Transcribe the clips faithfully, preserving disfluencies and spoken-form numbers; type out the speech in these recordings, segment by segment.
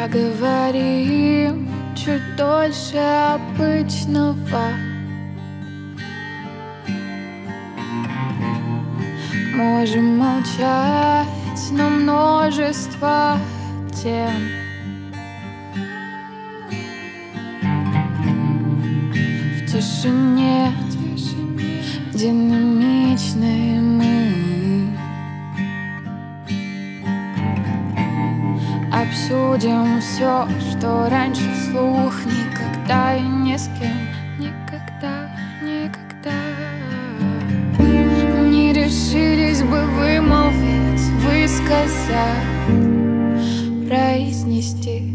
Поговорим чуть дольше обычного. Можем молчать на множество тем. В тишине, динамичные мы обсудим все, что раньше вслух никогда и ни с кем. Никогда, никогда не решились бы вымолвить, высказать, произнести.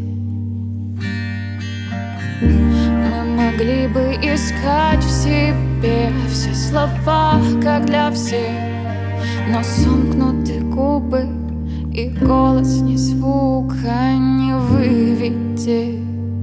Мы могли бы искать в себе все слова, как для всех, но сомкнуты губы и голос ни звука не выведет.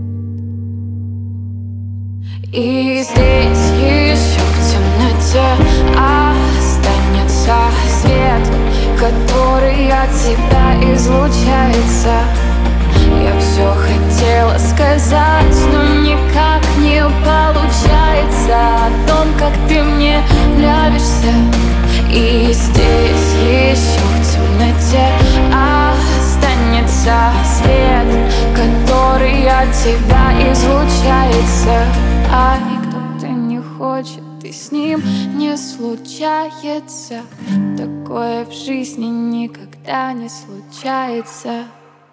И здесь еще в темноте останется свет, который от тебя излучается. Я все хотела сказать, но никак не получается о том, как ты мне нравишься. И здесь еще в темноте останется свет, который от тебя излучается. А кто-то не хочет, и с ним не случается. Такое в жизни никогда не случается.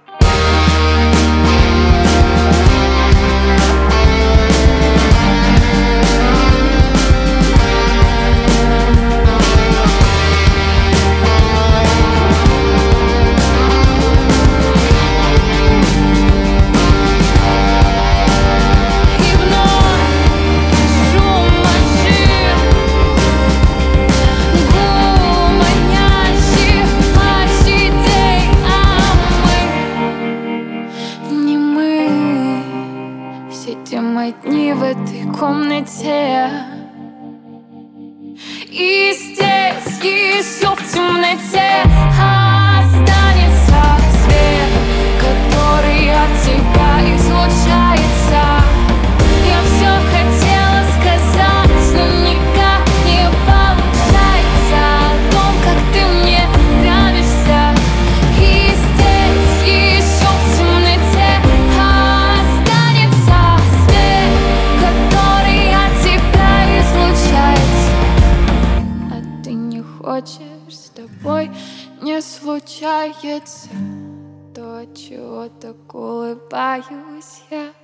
Сидим одни в этой комнате, и здесь еще в темноте останется свет, который от тебя излучается. Я все хотела сказать, но никак не получается о том, как ты мне нравишься. И здесь еще в темноте хочешь, с тобой не случается то, от чего так улыбаюсь я.